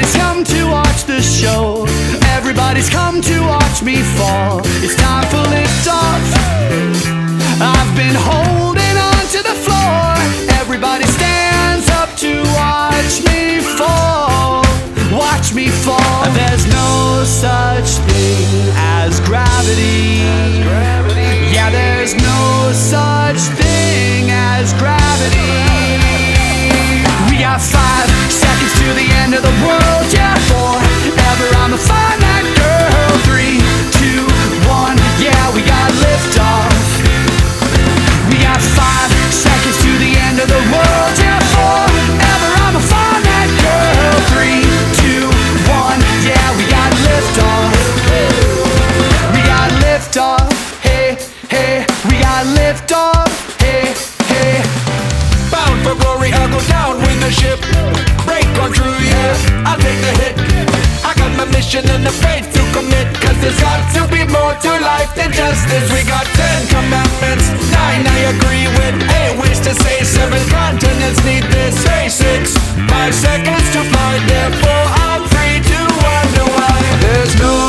Everybody's come to watch the show. Everybody's come to watch me fall. It's time for liftoff. I've been holding on to the floor. Everybody stands up to watch me fall. Watch me fall. There's no such thing as gravity. Yeah, there's no such thing as gravity. We got 5 seconds to the end of the world. Yeah, forever I'ma find that girl. 3, 2, 1. Yeah, we got liftoff. We got 5 seconds to the end of the world. Yeah, forever I'ma find that girl. 3, 2, 1. Yeah, we got liftoff. We got liftoff. Hey, hey, we got liftoff. Hey, hey. Bound for glory, I'll go down with the ship. Break on through, yeah, I'll take the hit. I got my mission and the faith to commit. Cause there's got to be more to life than just this. We got 10 commandments, 9 I agree with, 8 ways to say, 7 continents need this. Say 6, 5 seconds to fly, therefore I'm free to wonder why. There's no